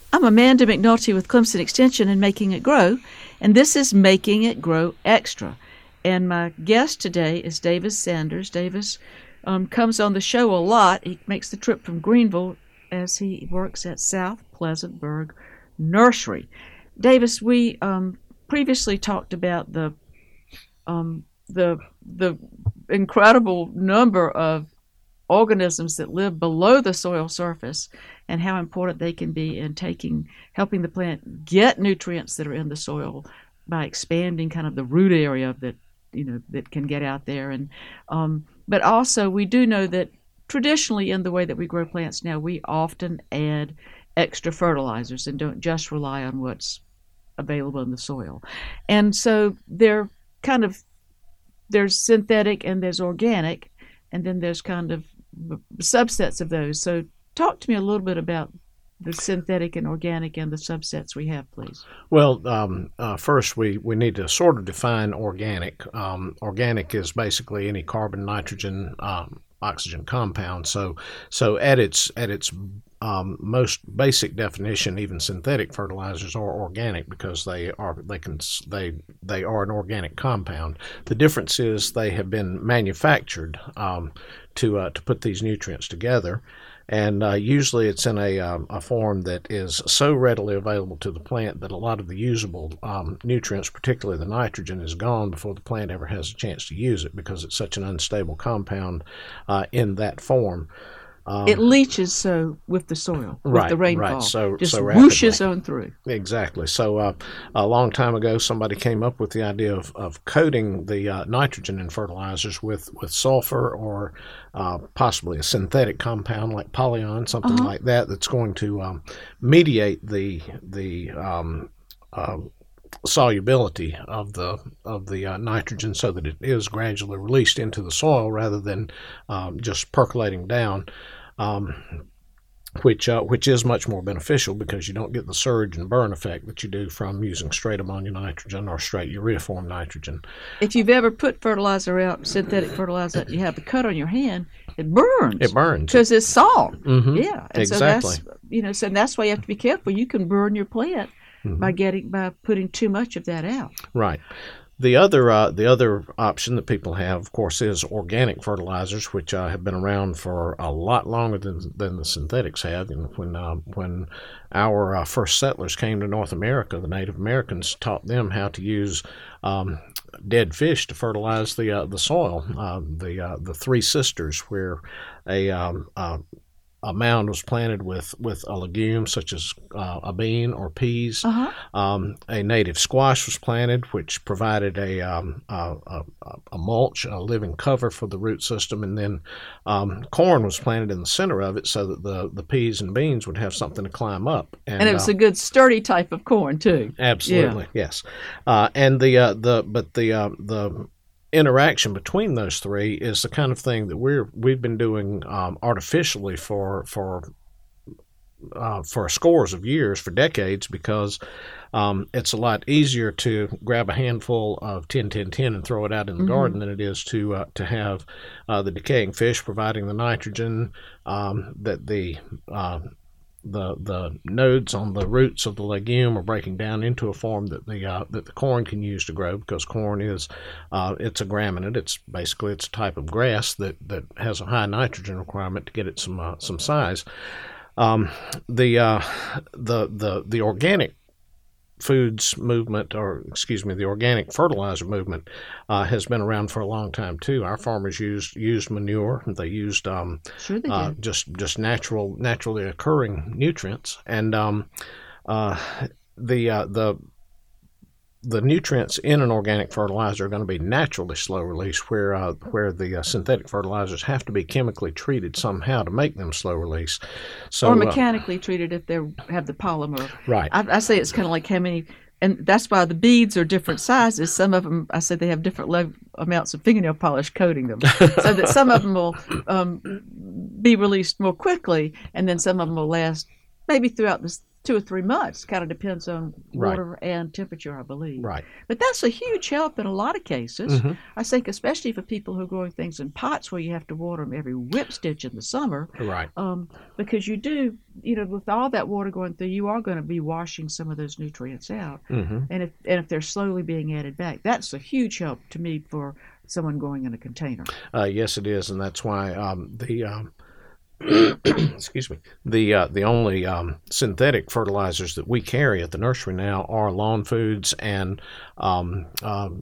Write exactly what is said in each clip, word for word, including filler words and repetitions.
I'm Amanda McNulty with Clemson Extension and Making It Grow, and this is Making It Grow Extra. And my guest today is Davis Sanders. Davis um, comes on the show a lot. He makes the trip from Greenville as he works at South Pleasantburg Nursery. Davis, we um, previously talked about the um, the the incredible number of organisms that live below the soil surface and how important they can be in taking helping the plant get nutrients that are in the soil by expanding kind of the root area that you know that can get out there. And um, but also we do know that traditionally in the way that we grow plants now, we often add extra fertilizers and don't just rely on what's available in the soil. And so they're kind of there's synthetic and there's organic, and then there's kind of subsets of those. So talk to me a little bit about the synthetic and organic and the subsets we have, please. Well, um, uh, first we, we need to sort of define organic. Um, organic is basically any carbon, nitrogen, um, oxygen compound. So so at its at its um, most basic definition, even synthetic fertilizers are organic because they are they can they they are an organic compound. The difference is they have been manufactured um, to uh, to put these nutrients together. And uh, usually it's in a, um, a form that is so readily available to the plant that a lot of the usable um, nutrients, particularly the nitrogen, is gone before the plant ever has a chance to use it because it's such an unstable compound uh, in that form. Um, it leaches so with the soil, with right, the rainfall. Right, so, just so whooshes on through. Exactly. So uh, a long time ago, somebody came up with the idea of, of coating the uh, nitrogen in fertilizers with, with sulfur or uh, possibly a synthetic compound like polyon, something uh-huh. like that, that's going to um, mediate the the um, uh, solubility of the of the uh, nitrogen so that it is gradually released into the soil rather than um, just percolating down. Um, which uh, which is much more beneficial because you don't get the surge and burn effect that you do from using straight ammonia nitrogen or straight ureaform nitrogen. If you've ever put fertilizer out, synthetic fertilizer, you have the cut on your hand, it burns. It burns. Because it's salt. Mm-hmm. Yeah. And exactly. So that's, you know, so that's why you have to be careful. You can burn your plant mm-hmm. by getting by putting too much of that out. Right. The other uh, the other option that people have, of course, is organic fertilizers, which uh, have been around for a lot longer than than the synthetics have. And when uh, when our uh, first settlers came to North America, the Native Americans taught them how to use um, dead fish to fertilize the uh, the soil. Uh, the uh, the Three Sisters, where a um, uh, a mound was planted with, with a legume such as uh, a bean or peas. Uh-huh. Um, a native squash was planted, which provided a, um, a, a, a mulch, a living cover for the root system, and then um, corn was planted in the center of it so that the, the peas and beans would have something to climb up. And, and it was uh, a good sturdy type of corn too. Absolutely, yeah. yes. Uh, and the uh, the but the uh, the interaction between those three is the kind of thing that we're we've been doing um, artificially for for uh, for scores of years, for decades, because um, it's a lot easier to grab a handful of ten ten ten and throw it out in the mm-hmm. garden than it is to uh, to have uh, the decaying fish providing the nitrogen um, that the uh, the the nodes on the roots of the legume are breaking down into a form that the uh, that the corn can use to grow, because corn is uh, it's a graminate. It's basically it's a type of grass that, that has a high nitrogen requirement to get it some uh, some size. Um, the uh, the the the organic foods movement, or excuse me, the organic fertilizer movement uh, has been around for a long time too. Our farmers used used manure. They used um, sure they uh, did. just just natural naturally occurring nutrients, and um, uh, the uh, the the nutrients in an organic fertilizer are going to be naturally slow release, where uh, where the uh, synthetic fertilizers have to be chemically treated somehow to make them slow release. So, or mechanically uh, treated if they have the polymer. Right. I, I say it's kind of like how many, and that's why the beads are different sizes. Some of them, I said, they have different low amounts of fingernail polish coating them, so that some of them will um, be released more quickly, and then some of them will last maybe throughout the two or three months. Kind of depends on water Right. and temperature, I believe. Right. But that's a huge help in a lot of cases. Mm-hmm. I think especially for people who are growing things in pots where you have to water them every whip stitch in the summer. Right. Um, because you do, you know, with all that water going through, you are going to be washing some of those nutrients out. Mm-hmm. And if and if they're slowly being added back, that's a huge help to me for someone growing in a container. Uh, yes, it is, and that's why um, the um, excuse me the uh, the only um, synthetic fertilizers that we carry at the nursery now are lawn foods and um, um,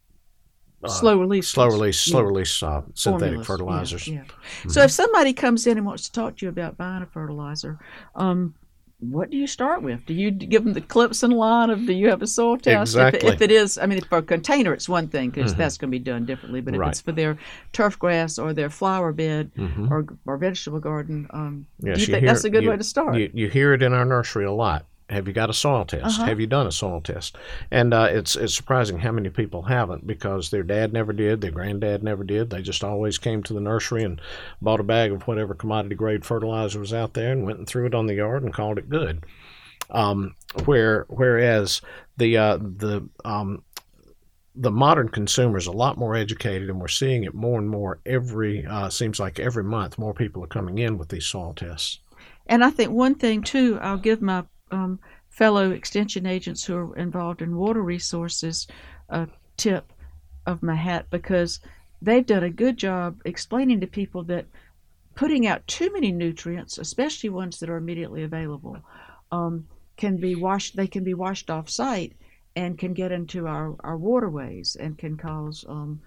uh, slow release, slow release, slow yeah. release uh, synthetic Formulas. fertilizers. Yeah, yeah. Mm-hmm. So if somebody comes in and wants to talk to you about buying a fertilizer, um, what do you start with? Do you give them the Clemson line of do you have a soil test? Exactly. If, if it is, I mean, for a container, it's one thing because Mm-hmm. that's going to be done differently. But if Right. it's for their turf grass or their flower bed Mm-hmm. or or vegetable garden, um, Yes, do you you think hear- that's a good you- way to start? You, you hear it in our nursery a lot. Have you got a soil test? Uh-huh. Have you done a soil test? And uh, it's it's surprising how many people haven't because their dad never did, their granddad never did. They just always came to the nursery and bought a bag of whatever commodity grade fertilizer was out there and went and threw it on the yard and called it good. Um, where whereas the uh, the um, the modern consumer is a lot more educated, and we're seeing it more and more every uh, seems like every month more people are coming in with these soil tests. And I think one thing, too, I'll give my um, fellow extension agents who are involved in water resources a tip of my hat because they've done a good job explaining to people that putting out too many nutrients, especially ones that are immediately available, um, can be washed. They can be washed off site and can get into our, our waterways and can cause um,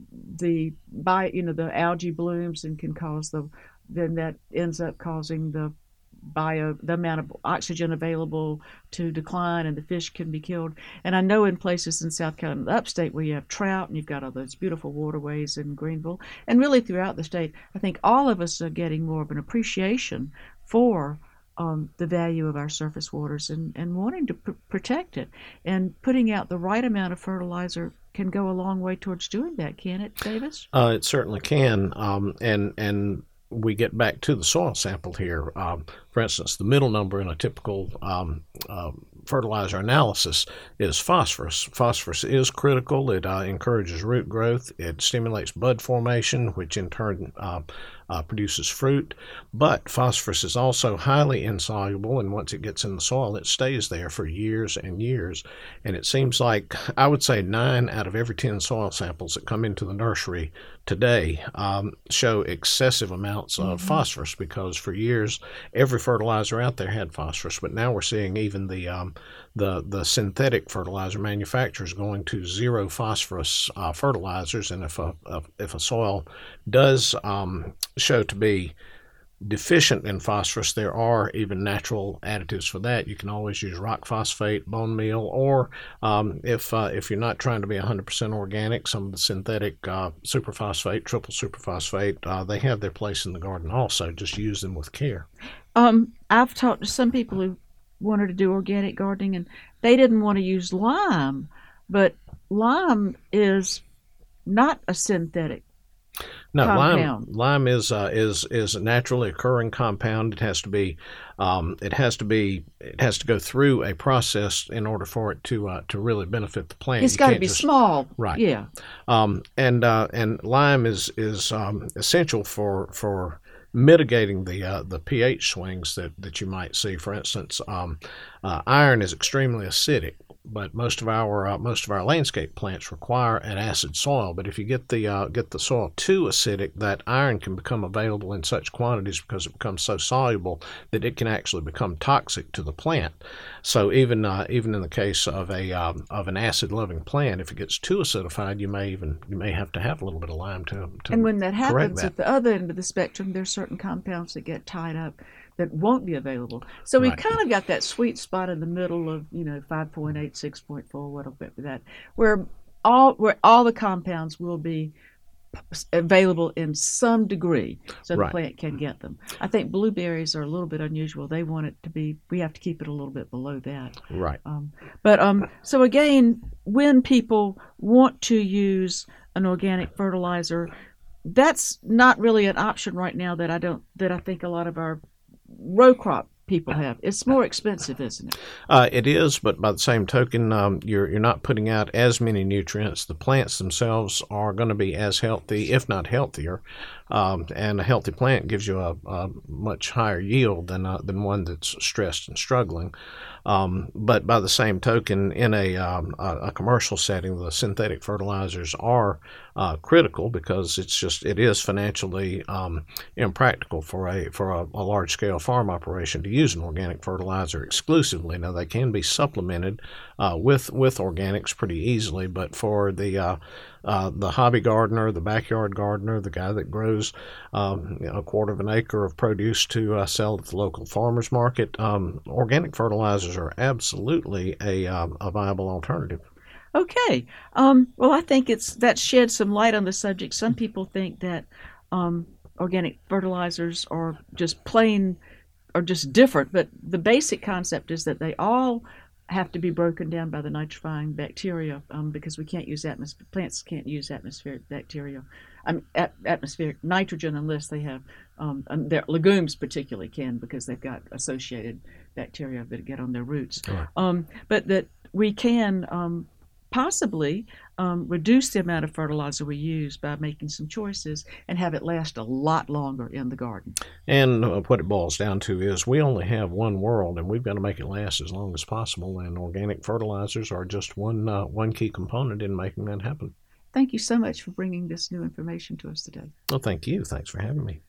the by you know the algae blooms and can cause the then that ends up causing the bio the amount of oxygen available to decline and the fish can be killed. And I know in places in South Carolina, upstate, where you have trout and you've got all those beautiful waterways in Greenville and really throughout the state, I think all of us are getting more of an appreciation for um, the value of our surface waters and, and wanting to pr- protect it. And putting out the right amount of fertilizer can go a long way towards doing that, can it, Davis? Uh, it certainly can, um, and and we get back to the soil sample here. Um, for instance, the middle number in a typical um, uh, fertilizer analysis is phosphorus. Phosphorus is critical. It uh, encourages root growth. It stimulates bud formation, which in turn uh, uh, produces fruit. But phosphorus is also highly insoluble, and once it gets in the soil, it stays there for years and years. And it seems like, I would say, nine out of every ten soil samples that come into the nursery today um, show excessive amounts of Mm-hmm. phosphorus because for years every fertilizer out there had phosphorus, but now we're seeing even the um, the the synthetic fertilizer manufacturers going to zero phosphorus uh, fertilizers, and if a, a if a soil does um, show to be deficient in phosphorus, there are even natural additives for that. You can always use rock phosphate, bone meal, or um, if uh, if you're not trying to be one hundred percent organic, some of the synthetic uh, superphosphate, triple superphosphate, uh, they have their place in the garden also. Just use them with care. Um, I've talked to some people who wanted to do organic gardening, and they didn't want to use lime, but lime is not a synthetic. No, Compound. lime lime is uh, is is a naturally occurring compound. It has to be um, it has to be it has to go through a process in order for it to uh, to really benefit the plant. It's You got to can't be just- small. Right. Yeah. Um, and uh, and lime is is um, essential for for mitigating the uh, the pH swings that, that you might see. For instance, um, uh, iron is extremely acidic, but most of our uh, most of our landscape plants require an acid soil. But if you get the uh, get the soil too acidic, that iron can become available in such quantities because it becomes so soluble that it can actually become toxic to the plant. So even uh, even in the case of a um, of an acid loving plant, if it gets too acidified, you may even you may have to have a little bit of lime to, to And when that correct happens that. at the other end of the spectrum, there's certain compounds that get tied up that won't be available. So we've Right. kind of got that sweet spot in the middle of, you know, five point eight, six point four, what'll be that, where all where all the compounds will be available in some degree so the Right. plant can get them. I think blueberries are a little bit unusual. They want it to be, we have to keep it a little bit below that. Right. Um, but um, so again, when people want to use an organic fertilizer, that's not really an option right now that I don't that I think a lot of our row crop people have. It's more expensive, isn't it? Uh, it is, but by the same token, um, you're you're not putting out as many nutrients. The plants themselves are going to be as healthy, if not healthier. Um, and a healthy plant gives you a, a much higher yield than uh, than one that's stressed and struggling. Um, but by the same token, in a, um, a, a commercial setting, the synthetic fertilizers are uh, critical because it's just it is financially um, impractical for a for a, a large scale farm operation to use an organic fertilizer exclusively. Now they can be supplemented uh, with with organics pretty easily, but for the uh, uh, the hobby gardener, the backyard gardener, the guy that grows um, you know, a quarter of an acre of produce to uh, sell at the local farmers market, um, organic fertilizers are absolutely a, um, a viable alternative. Okay. Um, well, I think it's that sheds some light on the subject. Some people think that um, organic fertilizers are just plain or just different, but the basic concept is that they all have to be broken down by the nitrifying bacteria um, because we can't use atmospheric plants can't use atmospheric bacteria, um, at, atmospheric nitrogen unless they have um, and their legumes particularly can because they've got associated bacteria that get on their roots. Right. Um, but that we can um, possibly um, reduce the amount of fertilizer we use by making some choices and have it last a lot longer in the garden. And uh, what it boils down to is we only have one world, and we've got to make it last as long as possible. And organic fertilizers are just one uh, one key component in making that happen. Thank you so much for bringing this new information to us today. Well, thank you. Thanks for having me.